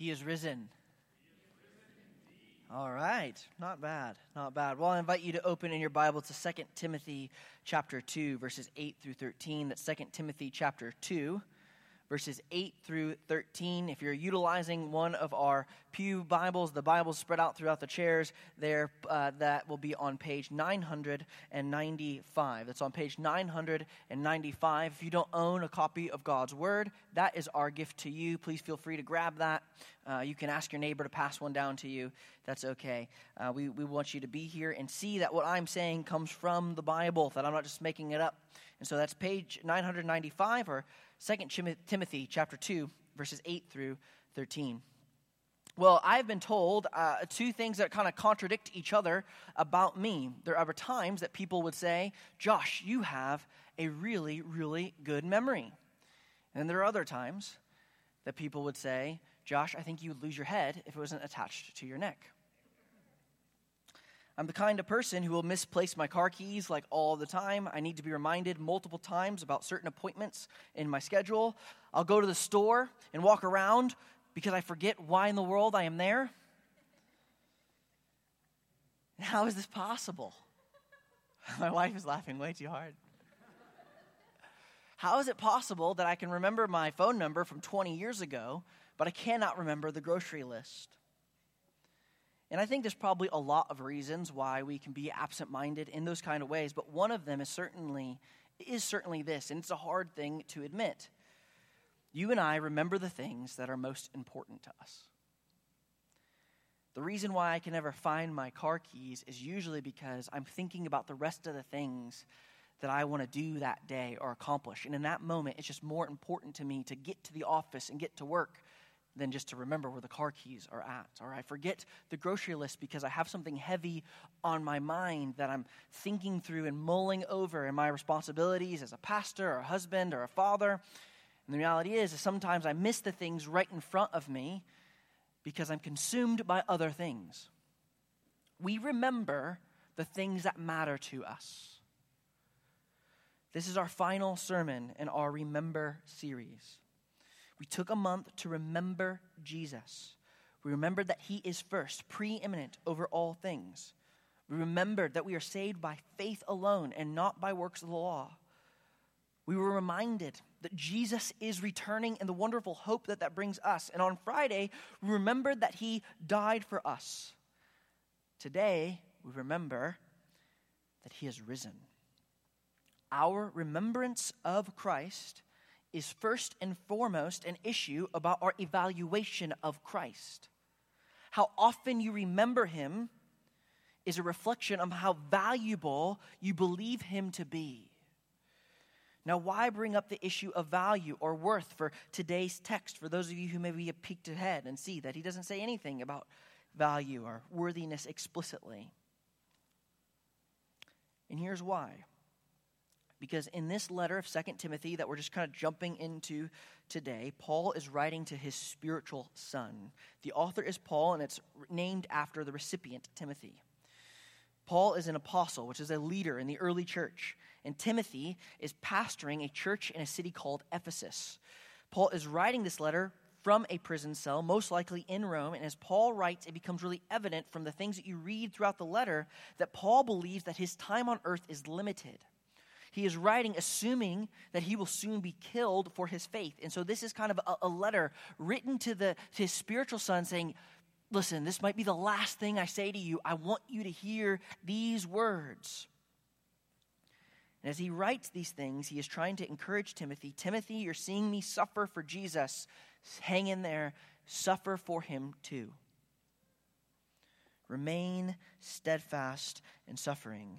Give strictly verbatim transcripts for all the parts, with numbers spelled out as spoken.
He is risen. All right. Not bad. Not bad. Well, I invite you to open in your Bible to Second Timothy chapter two, verses eight through thirteen. That's Second Timothy chapter two, verses eight through thirteen. If you're utilizing one of our pew Bibles, the Bibles spread out throughout the chairs there, uh, that will be on page nine ninety-five. That's on page nine ninety-five. If you don't own a copy of God's Word, that is our gift to you. Please feel free to grab that. Uh, you can ask your neighbor to pass one down to you. That's okay. Uh, we, we want you to be here and see that what I'm saying comes from the Bible, that I'm not just making it up. And so that's page nine ninety-five, or Second Timothy chapter two, verses eight through thirteen. Well, I've been told uh, two things that kind of contradict each other about me. There are times that people would say, Josh, you have a really, really good memory. And there are other times that people would say, Josh, I think you would lose your head if it wasn't attached to your neck. I'm the kind of person who will misplace my car keys like all the time. I need to be reminded multiple times about certain appointments in my schedule. I'll go to the store and walk around because I forget why in the world I am there. How is this possible? My wife is laughing way too hard. How is it possible that I can remember my phone number from twenty years ago, but I cannot remember the grocery list? And I think there's probably a lot of reasons why we can be absent-minded in those kind of ways, but one of them is certainly is certainly this, and it's a hard thing to admit. You and I remember the things that are most important to us. The reason why I can never find my car keys is usually because I'm thinking about the rest of the things that I want to do that day or accomplish. And in that moment, it's just more important to me to get to the office and get to work than just to remember where the car keys are at. Or I forget the grocery list because I have something heavy on my mind that I'm thinking through and mulling over in my responsibilities as a pastor or a husband or a father. And the reality is, is sometimes I miss the things right in front of me because I'm consumed by other things. We remember the things that matter to us. This is our final sermon in our Remember series. We took a month to remember Jesus. We remembered that he is first, preeminent over all things. We remembered that we are saved by faith alone and not by works of the law. We were reminded that Jesus is returning and the wonderful hope that that brings us. And on Friday, we remembered that he died for us. Today, we remember that he has risen. Our remembrance of Christ is first and foremost an issue about our evaluation of Christ. How often you remember him is a reflection of how valuable you believe him to be. Now, why bring up the issue of value or worth for today's text, for those of you who maybe have peeked ahead and see that he doesn't say anything about value or worthiness explicitly? And here's why. Because in this letter of Second Timothy that we're just kind of jumping into today, Paul is writing to his spiritual son. The author is Paul, and it's named after the recipient, Timothy. Paul is an apostle, which is a leader in the early church. And Timothy is pastoring a church in a city called Ephesus. Paul is writing this letter from a prison cell, most likely in Rome. And as Paul writes, it becomes really evident from the things that you read throughout the letter that Paul believes that his time on earth is limited. He is writing assuming that he will soon be killed for his faith. And so this is kind of a, a letter written to, the, to his spiritual son saying, listen, this might be the last thing I say to you. I want you to hear these words. And as he writes these things, he is trying to encourage Timothy. Timothy, you're seeing me suffer for Jesus. Hang in there. Suffer for him too. Remain steadfast in suffering.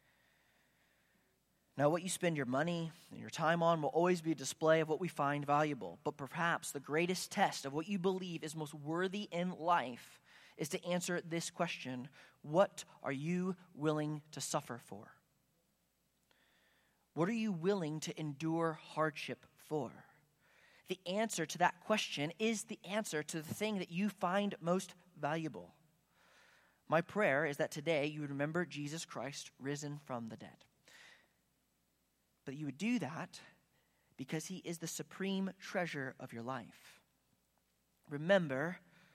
Now, what you spend your money and your time on will always be a display of what we find valuable. But perhaps the greatest test of what you believe is most worthy in life is to answer this question: what are you willing to suffer for? What are you willing to endure hardship for? The answer to that question is the answer to the thing that you find most valuable. My prayer is that today you would remember Jesus Christ risen from the dead. But you would do that because he is the supreme treasure of your life. Remember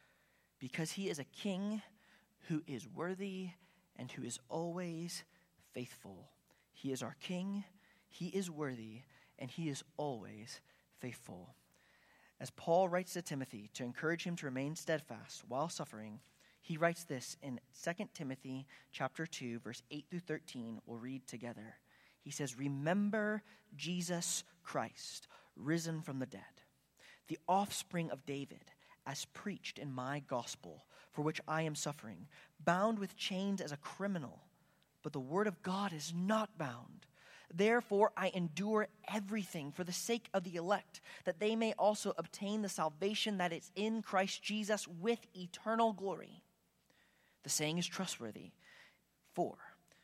because he is a king who is worthy and who is always faithful. He is our king, he is worthy, and he is always faithful. As Paul writes to Timothy to encourage him to remain steadfast while suffering, he writes this in Second Timothy chapter two, verse eight through thirteen. We'll read together. He says, "Remember Jesus Christ, risen from the dead, the offspring of David, as preached in my gospel, for which I am suffering, bound with chains as a criminal. But the word of God is not bound. Therefore I endure everything for the sake of the elect, that they may also obtain the salvation that is in Christ Jesus with eternal glory." The saying is trustworthy. For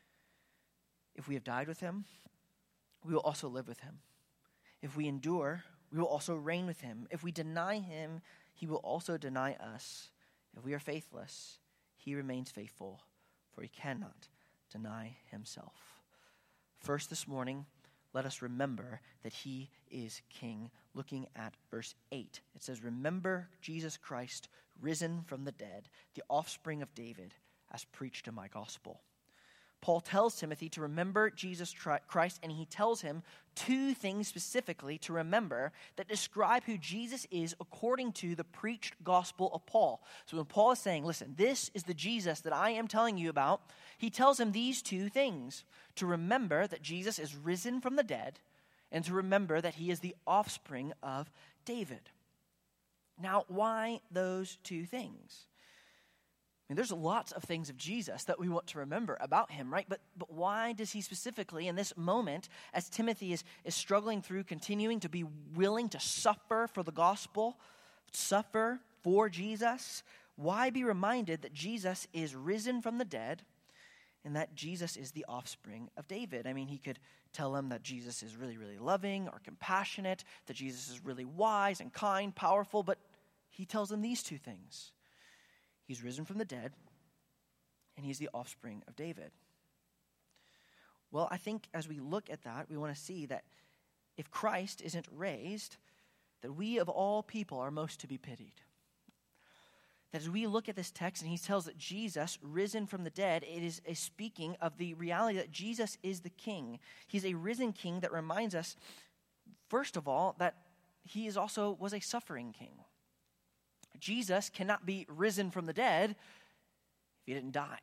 if we have died with him, we will also live with him. If we endure, we will also reign with him. If we deny him, he will also deny us. If we are faithless, he remains faithful, for he cannot deny himself. First this morning, let us remember that he is king. Looking at verse eight, it says, "Remember Jesus Christ, risen from the dead, the offspring of David, as preached in my gospel." Paul tells Timothy to remember Jesus Christ, and he tells him two things specifically to remember that describe who Jesus is according to the preached gospel of Paul. So when Paul is saying, listen, this is the Jesus that I am telling you about, he tells him these two things: to remember that Jesus is risen from the dead, and to remember that he is the offspring of David. Now, why those two things? I mean, there's lots of things of Jesus that we want to remember about him, right? But but why does he specifically, in this moment, as Timothy is, is struggling through, continuing to be willing to suffer for the gospel, suffer for Jesus, why be reminded that Jesus is risen from the dead and that Jesus is the offspring of David? I mean, he could tell him that Jesus is really, really loving or compassionate, that Jesus is really wise and kind, powerful, but he tells him these two things. He's risen from the dead, and he's the offspring of David. Well, I think as we look at that, we want to see that if Christ isn't raised, that we of all people are most to be pitied. That as we look at this text and he tells that Jesus risen from the dead, it is a speaking of the reality that Jesus is the king. He's a risen king that reminds us, first of all, that he is also was a suffering king. Jesus cannot be risen from the dead if he didn't die.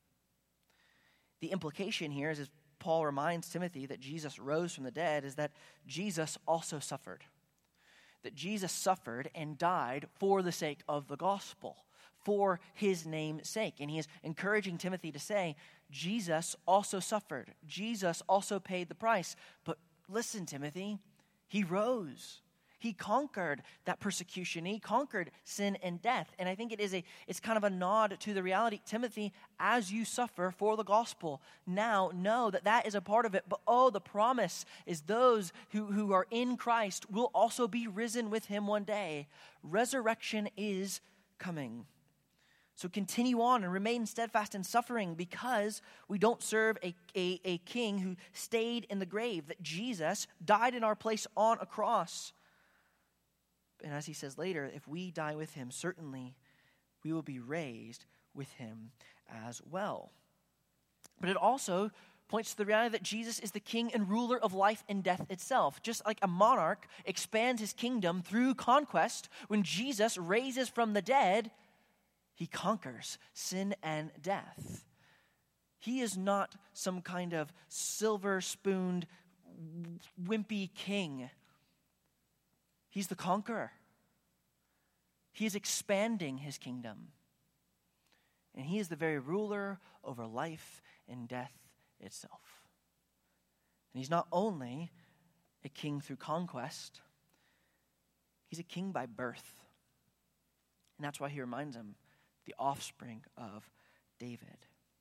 The implication here is, as Paul reminds Timothy that Jesus rose from the dead, is that Jesus also suffered. That Jesus suffered and died for the sake of the gospel, for his name's sake. And he is encouraging Timothy to say, Jesus also suffered. Jesus also paid the price. But listen, Timothy, he rose. He conquered that persecution. He conquered sin and death. And I think it is a it's kind of a nod to the reality, Timothy, as you suffer for the gospel, now know that that is a part of it. But oh, the promise is those who, who are in Christ will also be risen with him one day. Resurrection is coming. So continue on and remain steadfast in suffering, because we don't serve a, a, a king who stayed in the grave, that Jesus died in our place on a cross. And as he says later, if we die with him, certainly we will be raised with him as well. But it also points to the reality that Jesus is the king and ruler of life and death itself. Just like a monarch expands his kingdom through conquest, when Jesus raises from the dead, he conquers sin and death. He is not some kind of silver-spooned, wimpy king. He's the conqueror. He is expanding his kingdom. And he is the very ruler over life and death itself. And he's not only a king through conquest, he's a king by birth. And that's why he reminds him, the offspring of David.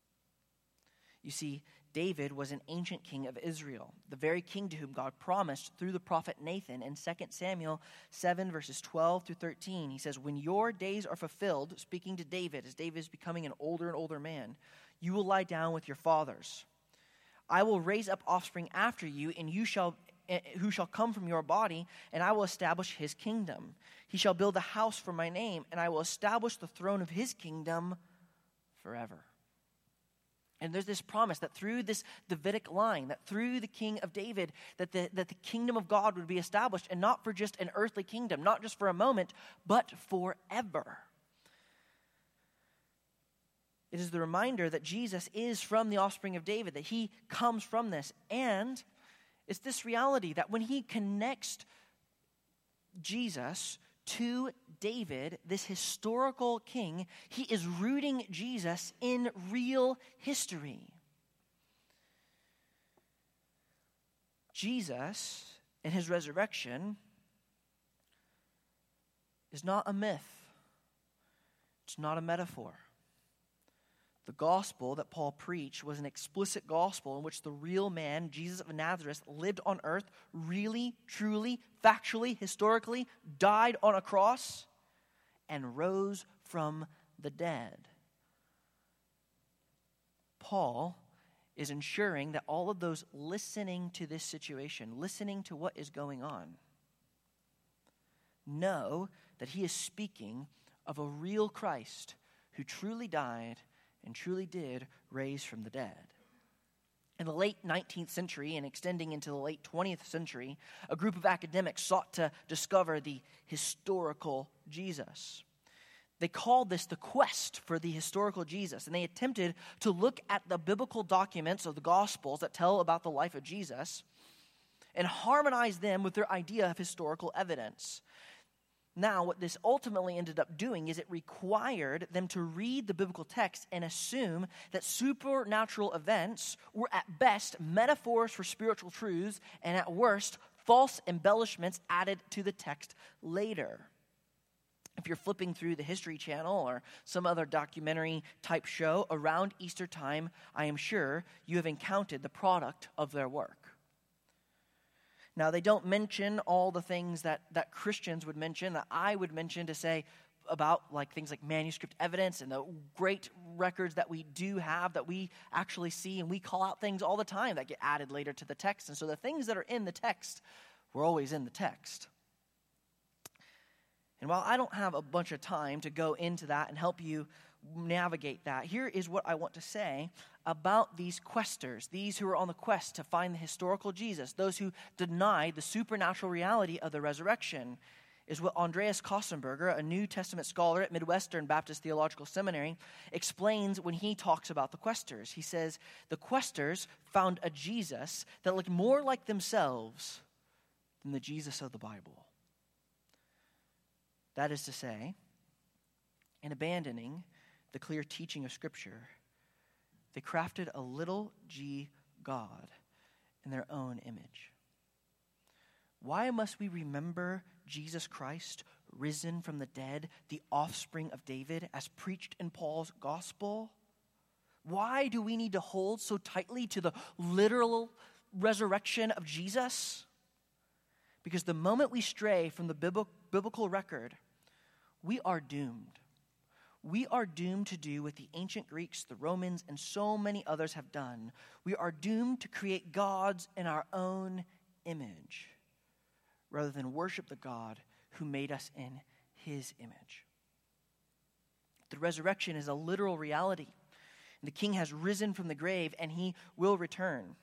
You see, David was an ancient king of Israel, the very king to whom God promised through the prophet Nathan in Second Samuel seven, verses twelve through thirteen. He says, when your days are fulfilled, speaking to David, as David is becoming an older and older man, you will lie down with your fathers. I will raise up offspring after you, and you shall who shall come from your body, and I will establish his kingdom. He shall build a house for my name, and I will establish the throne of his kingdom forever. And there's this promise that through this Davidic line, that through the king of David, that the, that the kingdom of God would be established, and not for just an earthly kingdom, not just for a moment, but forever. It is the reminder that Jesus is from the offspring of David, that he comes from this. And it's this reality that when he connects Jesus to David, this historical king, he is rooting Jesus in real history. Jesus and his resurrection is not a myth. It's not a metaphor. The gospel that Paul preached was an explicit gospel in which the real man, Jesus of Nazareth, lived on earth, really, truly, factually, historically, died on a cross, and rose from the dead. Paul is ensuring that all of those listening to this situation, listening to what is going on, know that he is speaking of a real Christ who truly died and truly did raise from the dead. In the late nineteenth century and extending into the late twentieth century, a group of academics sought to discover the historical Jesus. They called this the quest for the historical Jesus, and they attempted to look at the biblical documents of the Gospels that tell about the life of Jesus and harmonize them with their idea of historical evidence. Now, what this ultimately ended up doing is it required them to read the biblical text and assume that supernatural events were at best metaphors for spiritual truths and at worst false embellishments added to the text later. If you're flipping through the History Channel or some other documentary type show around Easter time, I am sure you have encountered the product of their work. Now, they don't mention all the things that, that Christians would mention, that I would mention to say about like things like manuscript evidence and the great records that we do have that we actually see, and we call out things all the time that get added later to the text. And so the things that are in the text were always in the text. And while I don't have a bunch of time to go into that and help you navigate that, here is what I want to say about these questers, these who are on the quest to find the historical Jesus, those who deny the supernatural reality of the resurrection, is what Andreas Kossenberger, a New Testament scholar at Midwestern Baptist Theological Seminary, explains when he talks about the questers. He says, the questers found a Jesus that looked more like themselves than the Jesus of the Bible. That is to say, in abandoning the clear teaching of Scripture, they crafted a little g God in their own image. Why must we remember Jesus Christ, risen from the dead, the offspring of David, as preached in Paul's gospel? Why do we need to hold so tightly to the literal resurrection of Jesus? Because the moment we stray from the biblical record, we are doomed. We are doomed to do what the ancient Greeks, the Romans, and so many others have done. We are doomed to create gods in our own image, rather than worship the God who made us in his image. The resurrection is a literal reality. The king has risen from the grave, and he will return.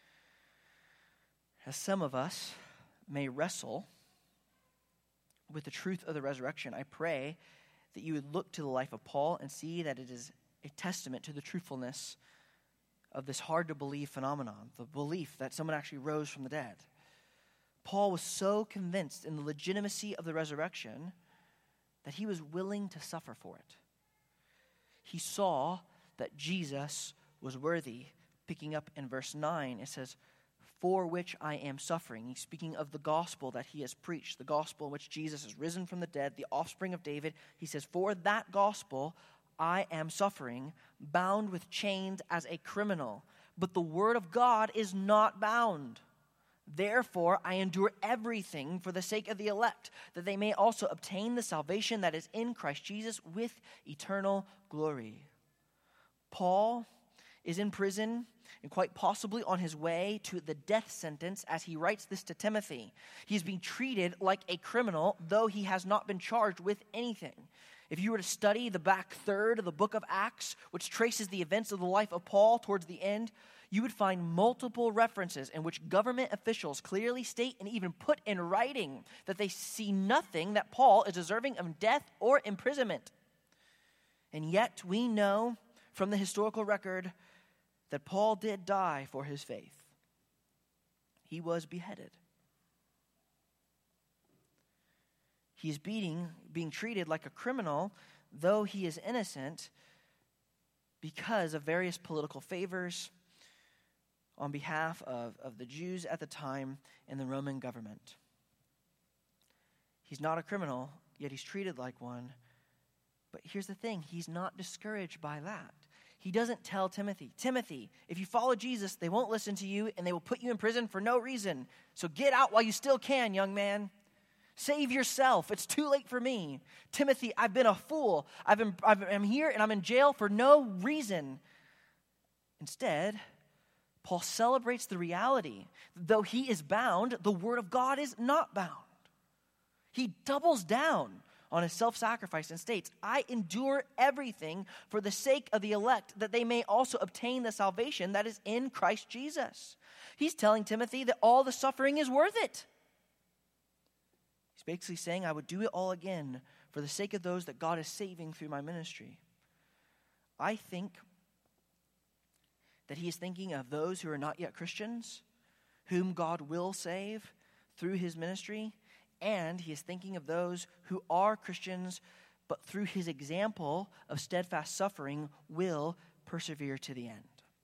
As some of us may wrestle with the truth of the resurrection, I pray that you would look to the life of Paul and see that it is a testament to the truthfulness of this hard-to-believe phenomenon, the belief that someone actually rose from the dead. Paul was so convinced in the legitimacy of the resurrection that he was willing to suffer for it. He saw that Jesus was worthy. Picking up in verse nine, it says, for which I am suffering. He's speaking of the gospel that he has preached, the gospel in which Jesus is risen from the dead, the offspring of David. He says, for that gospel I am suffering, bound with chains as a criminal. But the word of God is not bound. Therefore, I endure everything for the sake of the elect, that they may also obtain the salvation that is in Christ Jesus with eternal glory. Paul is in prison and quite possibly on his way to the death sentence as he writes this to Timothy. He's being treated like a criminal, though he has not been charged with anything. If you were to study the back third of the book of Acts, which traces the events of the life of Paul towards the end, you would find multiple references in which government officials clearly state and even put in writing that they see nothing that Paul is deserving of death or imprisonment. And yet we know from the historical record that Paul did die for his faith. He was beheaded. He is beating, being treated like a criminal, though he is innocent, because of various political favors on behalf of, of the Jews at the time and the Roman government. He's not a criminal, yet he's treated like one. But here's the thing, he's not discouraged by that. He doesn't tell Timothy, Timothy, if you follow Jesus, they won't listen to you and they will put you in prison for no reason. So get out while you still can, young man. Save yourself. It's too late for me. Timothy, I've been a fool. I've been, I've, I'm here and I'm in jail for no reason. Instead, Paul celebrates the reality. Though he is bound, the word of God is not bound. He doubles down on his self-sacrifice and states, I endure everything for the sake of the elect, that they may also obtain the salvation that is in Christ Jesus. He's telling Timothy that all the suffering is worth it. He's basically saying, I would do it all again for the sake of those that God is saving through my ministry. I think that he is thinking of those who are not yet Christians, whom God will save through his ministry, and he is thinking of those who are Christians, but through his example of steadfast suffering will persevere to the end.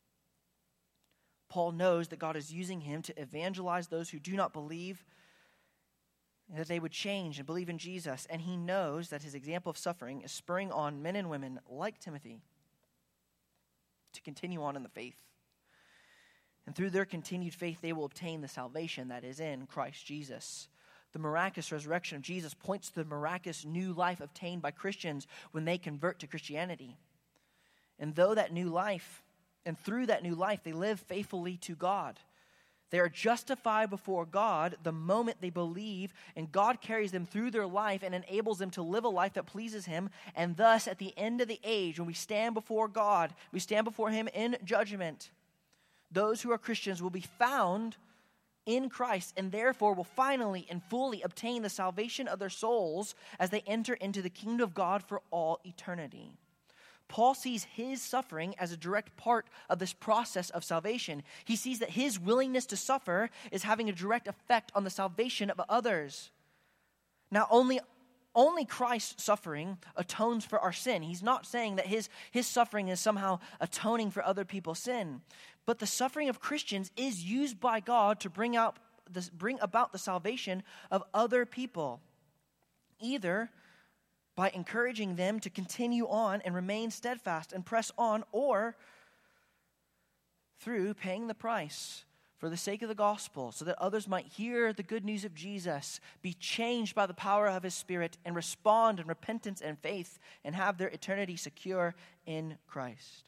Paul knows that God is using him to evangelize those who do not believe, and that they would change and believe in Jesus. And he knows that his example of suffering is spurring on men and women like Timothy to continue on in the faith. And through their continued faith, they will obtain the salvation that is in Christ Jesus. The miraculous resurrection of Jesus points to the miraculous new life obtained by Christians when they convert to Christianity. And though that new life, and through that new life, they live faithfully to God. They are justified before God the moment they believe, and God carries them through their life and enables them to live a life that pleases him. And thus, at the end of the age, when we stand before God, we stand before him in judgment, those who are Christians will be found in Christ, and therefore will finally and fully obtain the salvation of their souls as they enter into the kingdom of God for all eternity. Paul sees his suffering as a direct part of this process of salvation. He sees that his willingness to suffer is having a direct effect on the salvation of others. Now, only Only Christ's suffering atones for our sin. He's not saying that his, his suffering is somehow atoning for other people's sin. But the suffering of Christians is used by God to bring out this, bring about the salvation of other people, either by encouraging them to continue on and remain steadfast and press on, or through paying the price for the sake of the gospel, so that others might hear the good news of Jesus, be changed by the power of his Spirit, and respond in repentance and faith, and have their eternity secure in Christ.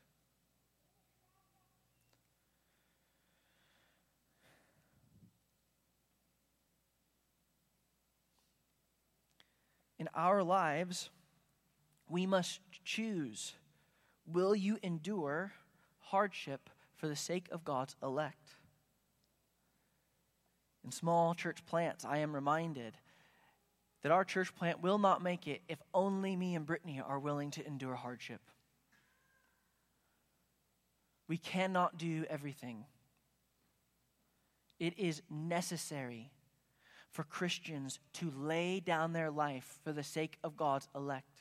In our lives, we must choose, will you endure hardship for the sake of God's elect? In small church plants, I am reminded that our church plant will not make it if only me and Brittany are willing to endure hardship. We cannot do everything. It is necessary for Christians to lay down their life for the sake of God's elect.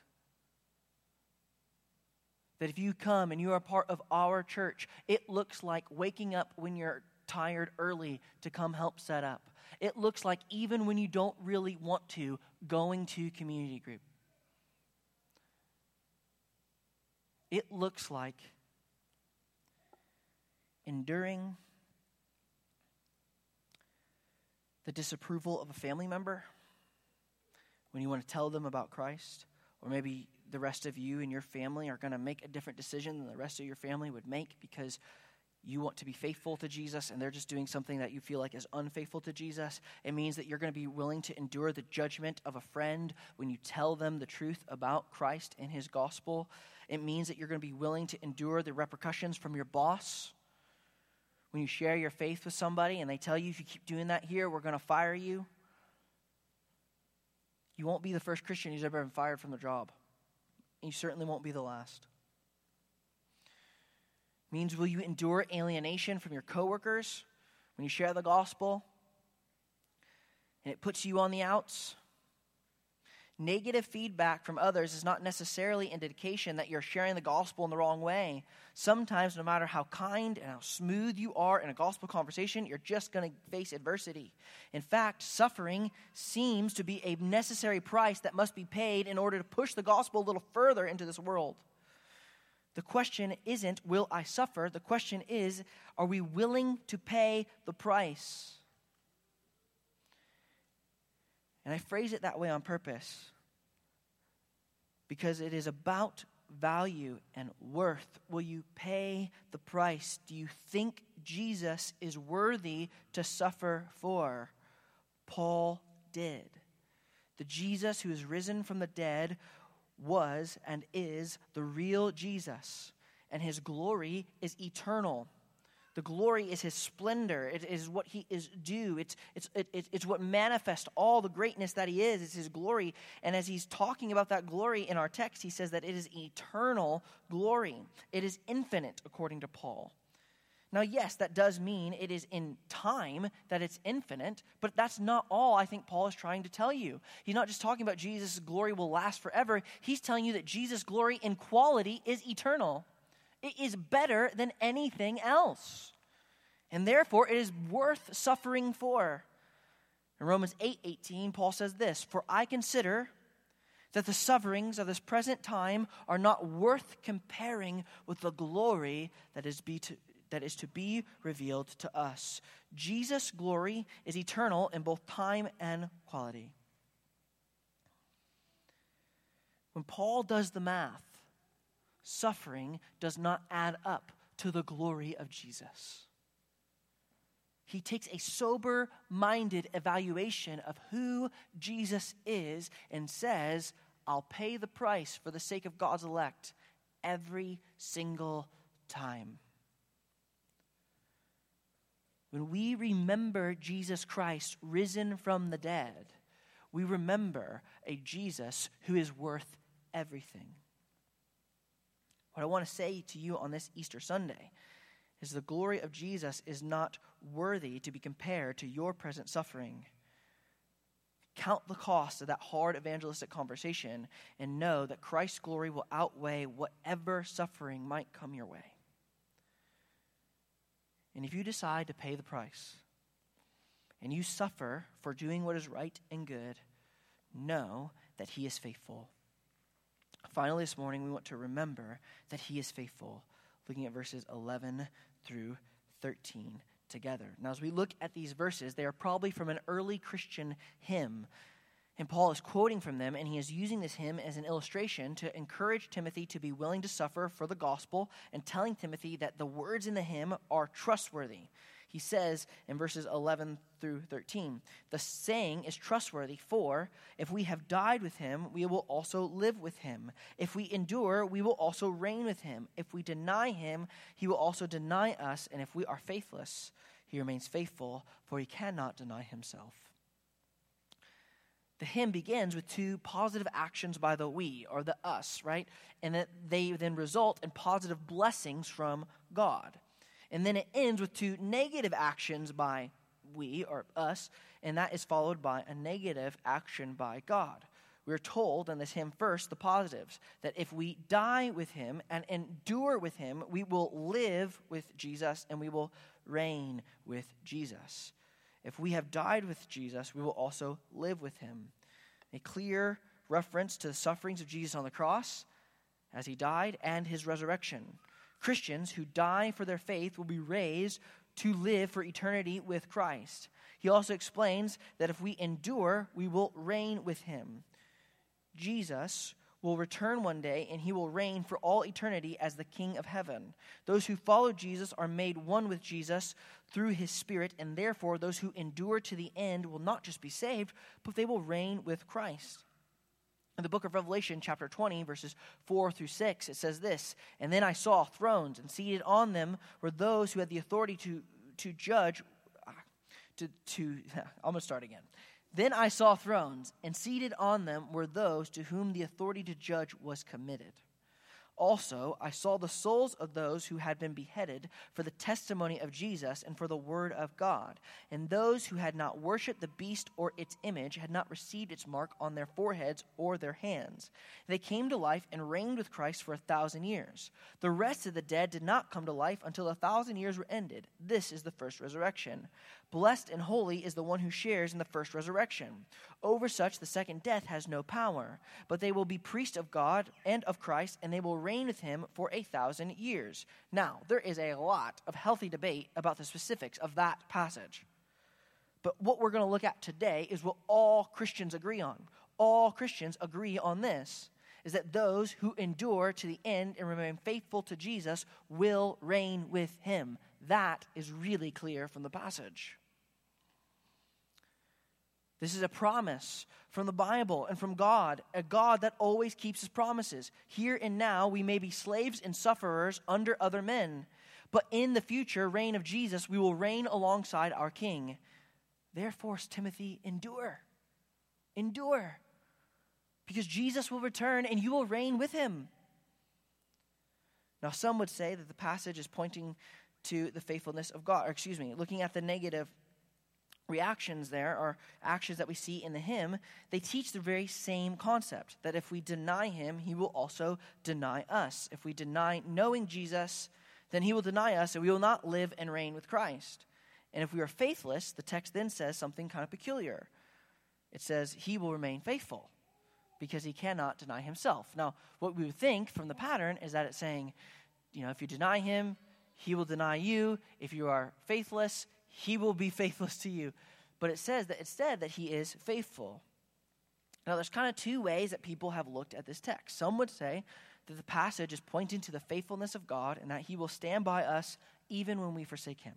That if you come and you are part of our church, it looks like waking up when you're tired early to come help set up. It looks like even when you don't really want to, going to community group. It looks like enduring the disapproval of a family member when you want to tell them about Christ, or maybe the rest of you and your family are going to make a different decision than the rest of your family would make because you want to be faithful to Jesus and they're just doing something that you feel like is unfaithful to Jesus. It means that you're going to be willing to endure the judgment of a friend when you tell them the truth about Christ and his gospel. It means that you're going to be willing to endure the repercussions from your boss when you share your faith with somebody and they tell you, if you keep doing that here, we're going to fire you. You won't be the first Christian who's ever been fired from the job. And you certainly won't be the last. Means, will you endure alienation from your coworkers when you share the gospel and it puts you on the outs? Negative feedback from others is not necessarily an indication that you're sharing the gospel in the wrong way. Sometimes, no matter how kind and how smooth you are in a gospel conversation, you're just going to face adversity. In fact, suffering seems to be a necessary price that must be paid in order to push the gospel a little further into this world. The question isn't, will I suffer? The question is, are we willing to pay the price? And I phrase it that way on purpose because it is about value and worth. Will you pay the price? Do you think Jesus is worthy to suffer for? Paul did. The Jesus who is risen from the dead was and is the real Jesus, and his glory is eternal. The glory is his splendor. It is what he is due. It's, it's, it, it's what manifests all the greatness that he is. It's his glory. And as he's talking about that glory in our text, he says that it is eternal glory. It is infinite, according to Paul. Now, yes, that does mean it is in time that it's infinite, but that's not all I think Paul is trying to tell you. He's not just talking about Jesus' glory will last forever. He's telling you that Jesus' glory in quality is eternal. It is better than anything else. And therefore, it is worth suffering for. In Romans eight eighteen, Paul says this, "For I consider that the sufferings of this present time are not worth comparing with the glory that is be to that is to be revealed to us." Jesus' glory is eternal in both time and quality. When Paul does the math, suffering does not add up to the glory of Jesus. He takes a sober-minded evaluation of who Jesus is and says, I'll pay the price for the sake of God's elect every single time. When we remember Jesus Christ risen from the dead, we remember a Jesus who is worth everything. What I want to say to you on this Easter Sunday is the glory of Jesus is not worthy to be compared to your present suffering. Count the cost of that hard evangelistic conversation and know that Christ's glory will outweigh whatever suffering might come your way. And if you decide to pay the price and you suffer for doing what is right and good, know that he is faithful. Finally, this morning, we want to remember that he is faithful, looking at verses eleven through thirteen together. Now, as we look at these verses, they are probably from an early Christian hymn. And Paul is quoting from them, and he is using this hymn as an illustration to encourage Timothy to be willing to suffer for the gospel and telling Timothy that the words in the hymn are trustworthy. He says in verses eleven through thirteen, "The saying is trustworthy, for if we have died with him, we will also live with him. If we endure, we will also reign with him. If we deny him, he will also deny us. And if we are faithless, he remains faithful, for he cannot deny himself." The hymn begins with two positive actions by the we, or the us, right? And that they then result in positive blessings from God. And then it ends with two negative actions by we, or us, and that is followed by a negative action by God. We're told in this hymn first, the positives, that if we die with him and endure with him, we will live with Jesus and we will reign with Jesus. If we have died with Jesus, we will also live with him. A clear reference to the sufferings of Jesus on the cross as he died and his resurrection. Christians who die for their faith will be raised to live for eternity with Christ. He also explains that if we endure, we will reign with him. Jesus will return one day, and he will reign for all eternity as the King of heaven. Those who follow Jesus are made one with Jesus through his Spirit, and therefore those who endure to the end will not just be saved, but they will reign with Christ. In the book of Revelation, chapter twenty, verses four through six, it says this, "And then I saw thrones, and seated on them were those who had the authority to, to judge, to, to, I'm going to start again. Then I saw thrones, and seated on them were those to whom the authority to judge was committed. Also, I saw the souls of those who had been beheaded for the testimony of Jesus and for the word of God, and those who had not worshipped the beast or its image, had not received its mark on their foreheads or their hands. They came to life and reigned with Christ for a thousand years. The rest of the dead did not come to life until a thousand years were ended. This is the first resurrection. Blessed and holy is the one who shares in the first resurrection. Over such the second death has no power, but they will be priests of God and of Christ, and they will reign with him for a thousand years." Now, there is a lot of healthy debate about the specifics of that passage. But what we're going to look at today is what all Christians agree on. All Christians agree on this, is that those who endure to the end and remain faithful to Jesus will reign with him. That is really clear from the passage. This is a promise from the Bible and from God, a God that always keeps his promises. Here and now, we may be slaves and sufferers under other men, but in the future reign of Jesus, we will reign alongside our King. Therefore, Timothy, endure. Endure. Because Jesus will return and you will reign with him. Now, some would say that the passage is pointing to the faithfulness of God, or excuse me, looking at the negative reactions there, or actions that we see in the hymn, they teach the very same concept, that if we deny him, he will also deny us. If we deny knowing Jesus, then he will deny us, and we will not live and reign with Christ. And if we are faithless, the text then says something kind of peculiar. It says he will remain faithful because he cannot deny himself. Now, what we would think from the pattern is that it's saying, you know, if you deny him, he will deny you. If you are faithless, he will be faithless to you. But it says that instead that he is faithful. Now, there's kind of two ways that people have looked at this text. Some would say that the passage is pointing to the faithfulness of God and that he will stand by us even when we forsake him.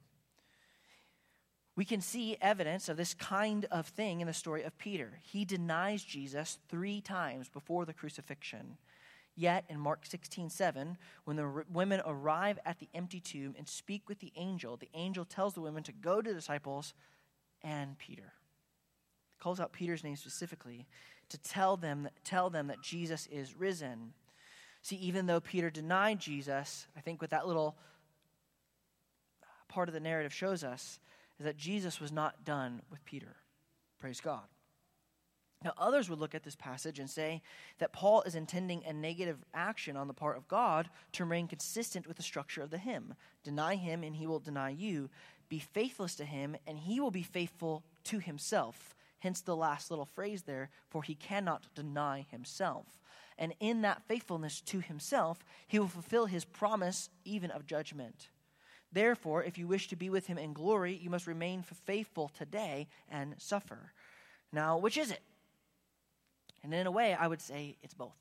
We can see evidence of this kind of thing in the story of Peter. He denies Jesus three times before the crucifixion. Yet, in Mark sixteen seven, when the r- women arrive at the empty tomb and speak with the angel, the angel tells the women to go to the disciples and Peter. He calls out Peter's name specifically to tell them, that, tell them that Jesus is risen. See, even though Peter denied Jesus, I think what that little part of the narrative shows us is that Jesus was not done with Peter. Praise God. Now, others would look at this passage and say that Paul is intending a negative action on the part of God to remain consistent with the structure of the hymn. Deny him and he will deny you. Be faithless to him and he will be faithful to himself. Hence the last little phrase there, for he cannot deny himself. And in that faithfulness to himself, he will fulfill his promise even of judgment. Therefore, if you wish to be with him in glory, you must remain faithful today and suffer. Now, which is it? And in a way, I would say it's both.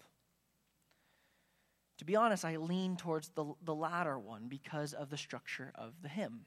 To be honest, I lean towards the, the latter one because of the structure of the hymn.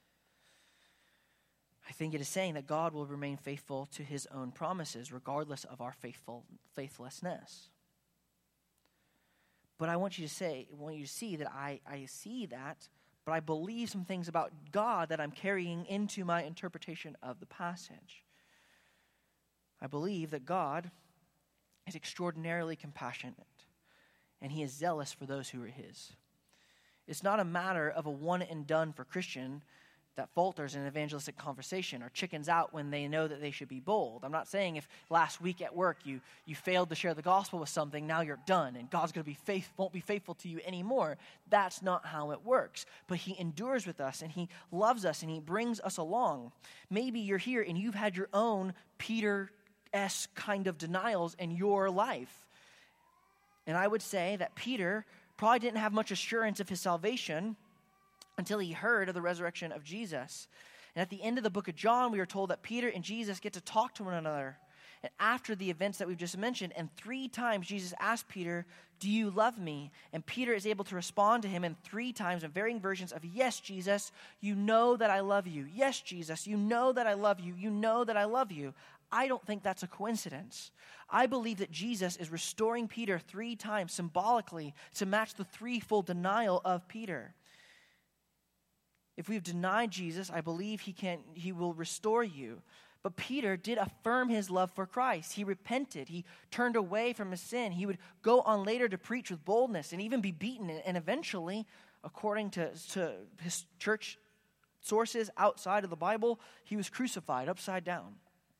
I think it is saying that God will remain faithful to his own promises regardless of our faithful faithlessness. But I want you to say, I want you to see that I, I see that, but I believe some things about God that I'm carrying into my interpretation of the passage. I believe that God is extraordinarily compassionate, and he is zealous for those who are his. It's not a matter of a one and done for Christian that falters in evangelistic conversation or chickens out when they know that they should be bold. I'm not saying if last week at work you you failed to share the gospel with something, now you're done and God's going to be faith won't be faithful to you anymore. That's not how it works. But he endures with us and he loves us and he brings us along. Maybe you're here and you've had your own Peter-esque kind of denials in your life. And I would say that Peter probably didn't have much assurance of his salvation until he heard of the resurrection of Jesus. And at the end of the book of John, we are told that Peter and Jesus get to talk to one another. and after the events that we've just mentioned. And three times Jesus asked Peter, do you love me? And Peter is able to respond to him in three times in varying versions of, yes, Jesus, you know that I love you. Yes, Jesus, you know that I love you. You know that I love you. I don't think that's a coincidence. I believe that Jesus is restoring Peter three times symbolically to match the threefold denial of Peter. If we've denied Jesus, I believe he can, he will restore you. But Peter did affirm his love for Christ. He repented. He turned away from his sin. He would go on later to preach with boldness and even be beaten. And eventually, according to, to his church sources outside of the Bible, he was crucified upside down.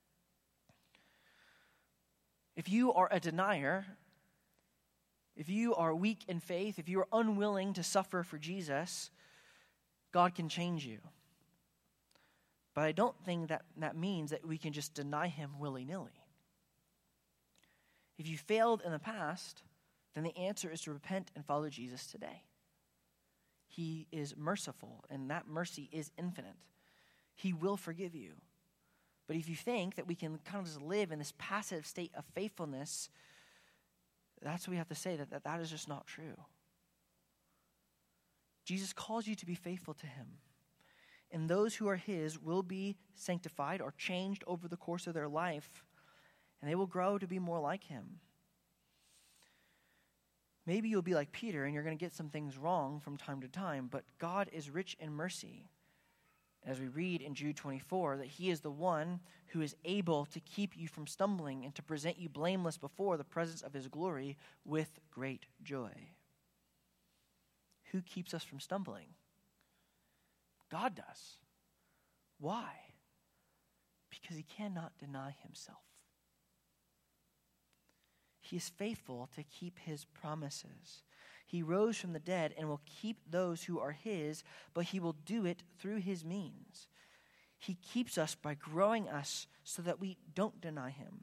If you are a denier, if you are weak in faith, if you are unwilling to suffer for Jesus, God can change you. But I don't think that that means that we can just deny him willy-nilly. If you failed in the past, then the answer is to repent and follow Jesus today. He is merciful, and that mercy is infinite. He will forgive you. But if you think that we can kind of just live in this passive state of faithfulness, that's what we have to say, that that, that is just not true. Jesus calls you to be faithful to him. And those who are his will be sanctified or changed over the course of their life, and they will grow to be more like him. Maybe you'll be like Peter, and you're going to get some things wrong from time to time, but God is rich in mercy. As we read in Jude twenty-four, that he is the one who is able to keep you from stumbling and to present you blameless before the presence of his glory with great joy. Who keeps us from stumbling? God does. Why? Because he cannot deny himself. He is faithful to keep his promises. He rose from the dead and will keep those who are his, but he will do it through his means. He keeps us by growing us so that we don't deny him.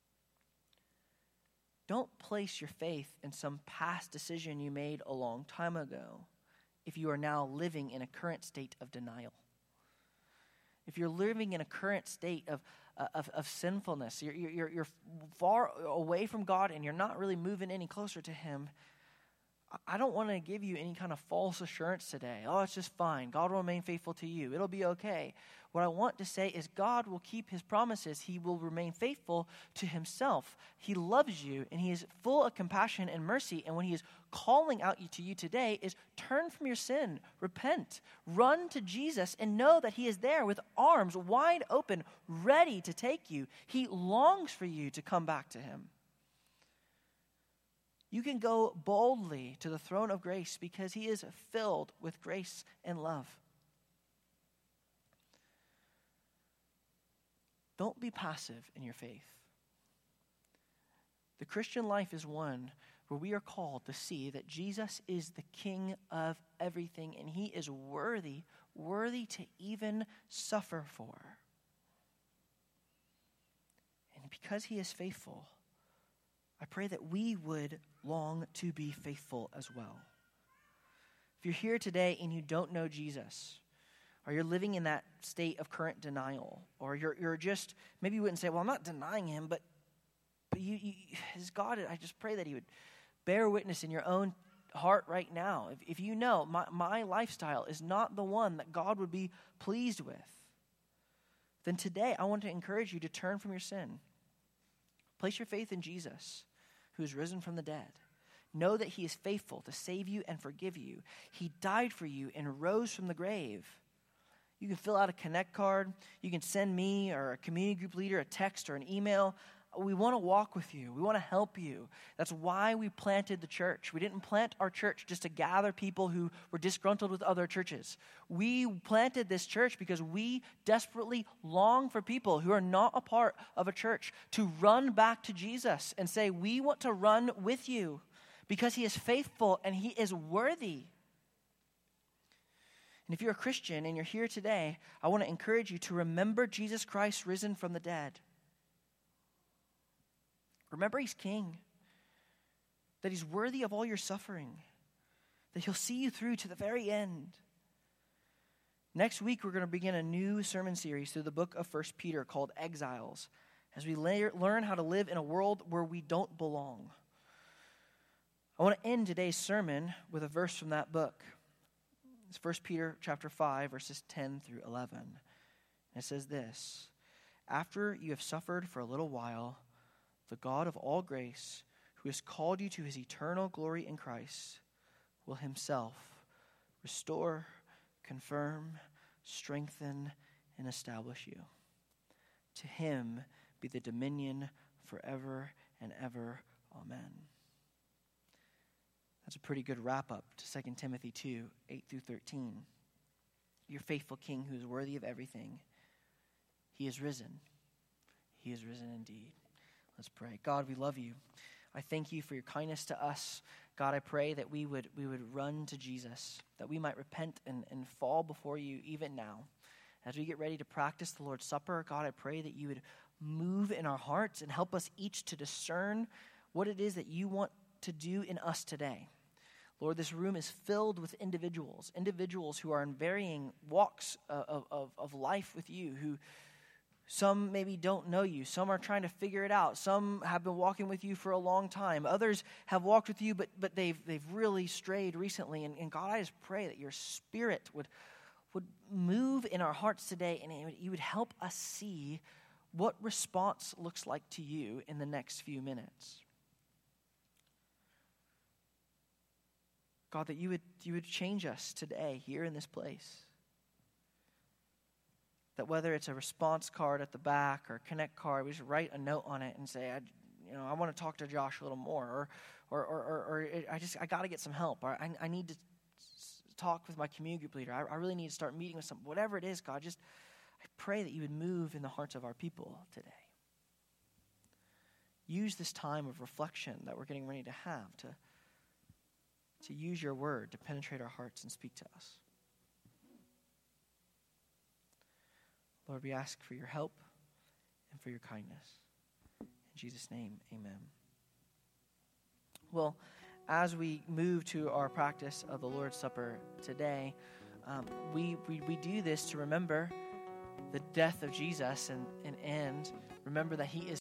Don't place your faith in some past decision you made a long time ago if you are now living in a current state of denial. If you're living in a current state of, uh, of, of sinfulness, you're, you're, you're far away from God and you're not really moving any closer to him, I don't want to give you any kind of false assurance today. Oh, it's just fine. God will remain faithful to you. It'll be okay. What I want to say is God will keep his promises. He will remain faithful to himself. He loves you, and he is full of compassion and mercy. And when he is calling out to you today is turn from your sin, repent, run to Jesus, and know that he is there with arms wide open, ready to take you. He longs for you to come back to him. You can go boldly to the throne of grace because he is filled with grace and love. Don't be passive in your faith. The Christian life is one where we are called to see that Jesus is the King of everything, and he is worthy, worthy to even suffer for. And because he is faithful, I pray that we would long to be faithful as well. If you're here today and you don't know Jesus, or you're living in that state of current denial, or you're you're just, maybe you wouldn't say, well, I'm not denying him, but but you, you as God, I just pray that he would bear witness in your own heart right now. If, if you know my, my lifestyle is not the one that God would be pleased with, then today I want to encourage you to turn from your sin. Place your faith in Jesus, who is risen from the dead. Know that he is faithful to save you and forgive you. He died for you and rose from the grave. You can fill out a Connect card. You can send me or a community group leader a text or an email. We want to walk with you. We want to help you. That's why we planted the church. We didn't plant our church just to gather people who were disgruntled with other churches. We planted this church because we desperately long for people who are not a part of a church to run back to Jesus and say, we want to run with you because he is faithful and he is worthy. And if you're a Christian and you're here today, I want to encourage you to remember Jesus Christ risen from the dead. Remember he's king, that he's worthy of all your suffering, that he'll see you through to the very end. Next week, we're going to begin a new sermon series through the book of First Peter called Exiles. as we la- learn how to live in a world where we don't belong. I want to end today's sermon with a verse from that book. It's First Peter chapter five, verses ten through eleven. And it says this: "After you have suffered for a little while, the God of all grace, who has called you to his eternal glory in Christ, will himself restore, confirm, strengthen, and establish you. To him be the dominion forever and ever. Amen." That's a pretty good wrap-up to Second Timothy two, eight through thirteen. Your faithful King who is worthy of everything, he is risen. He is risen indeed. Let's pray. God, we love you. I thank you for your kindness to us. God, I pray that we would we would run to Jesus, that we might repent and, and fall before you even now. As we get ready to practice the Lord's Supper, God, I pray that you would move in our hearts and help us each to discern what it is that you want to do in us today. Lord, this room is filled with individuals, individuals who are in varying walks of, of, of life with you, who some maybe don't know you. Some are trying to figure it out. Some have been walking with you for a long time. Others have walked with you, but but they've they've really strayed recently. And, and God, I just pray that your Spirit would, would move in our hearts today, and it would, you would help us see what response looks like to you in the next few minutes. God, that you would you would change us today here in this place. That whether it's a response card at the back or a connect card, we just write a note on it and say, I, you know, I want to talk to Josh a little more, or or or, or, or it, I just I got to get some help, or I, I need to s- talk with my community group leader. I, I really need to start meeting with some, whatever it is, God. Just I pray that you would move in the hearts of our people today. Use this time of reflection that we're getting ready to have to. to use your word to penetrate our hearts and speak to us. Lord, we ask for your help and for your kindness. In Jesus' name, amen. Well, as we move to our practice of the Lord's Supper today, um, we, we, we do this to remember the death of Jesus and, and, and remember that he is